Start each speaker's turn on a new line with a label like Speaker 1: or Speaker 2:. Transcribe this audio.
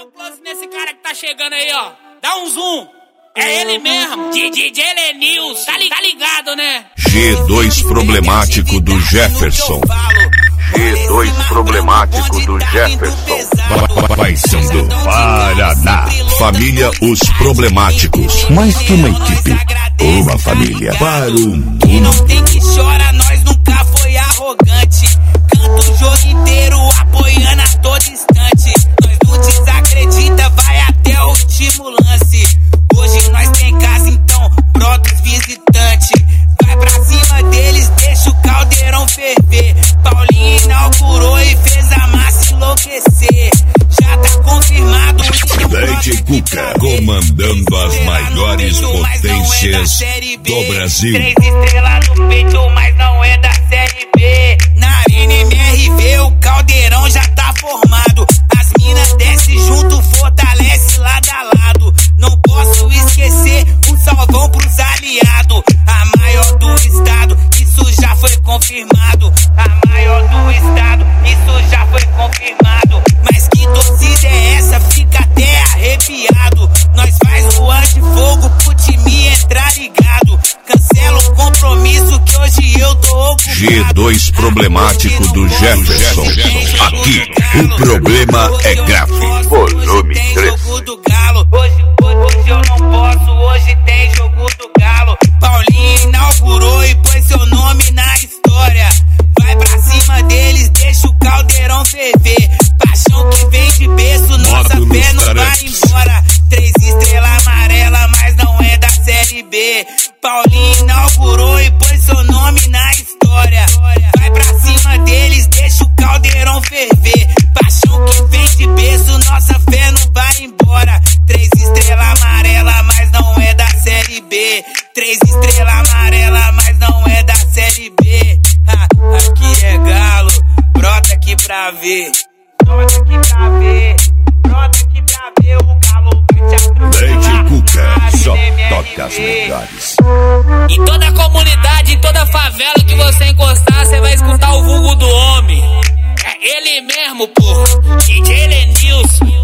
Speaker 1: Dá um close nesse cara que tá chegando aí, ó. Dá um zoom. É ele mesmo, DJ Lenils, tá ligado, né?
Speaker 2: G2 problemático do Jefferson. G2 problemático do Jefferson. Paysandu, Paraná. Família Os Problemáticos. Mais que uma equipe, uma família para o mundo.
Speaker 3: E não tem que chorar, nós nunca foi arrogante. Canto o jogo inteiro, apoiando a todo instante. Nós não desacredita, vai até o último lance. Hoje nós tem casa, então brota os visitantes. Vai pra cima deles, deixa o caldeirão ferver. Paulinho inaugurou e fez a massa enlouquecer. Já tá confirmado o
Speaker 2: Lady Cuca comandando as maiores potências do Brasil.
Speaker 3: 3 estrelas no peito, mas não é da Série B. Na Arena MRV o caldeirão já tá formado. As minas desce junto, fortalece lado a lado. Não posso esquecer um salvão pros aliados. A maior do estado, isso já foi confirmado. A maior do estado, isso já foi confirmado. Mas que torcida é essa? Fica até arrepiado. Nós faz o antifogo pro time entrar ligado. Cancela o compromisso que hoje eu tô ocupado.
Speaker 2: G2 problemático do Jefferson. Aqui o problema é grave. Volume 3.
Speaker 3: Hoje eu não posso, hoje tem jogo do Galo. Paulinho inaugurou e pôs seu nome na história. Vai pra cima deles, deixa o caldeirão ferver. Paixão que vem de berço, nossa fé não vai embora. 3 estrelas amarela, mas não é da Série B. Paulinho inaugurou e pôs seu nome na história. Vai pra cima deles, deixa o caldeirão ferver. Paixão que vem de berço, nossa fé não vai embora. 3 estrelas amarela, mas não é da Série B. 3 estrelas amarela, mas não é da Série B. Aqui é Galo, brota aqui pra ver. Brota aqui pra ver. Brota aqui pra ver, o Galo vai te atropellar.
Speaker 2: Lady Cuca só toca as melhores.
Speaker 1: Em toda a comunidade, em toda a favela que você encostar, você vai escutar o vulgo do homem. É ele mesmo, porra. DJ Lenils.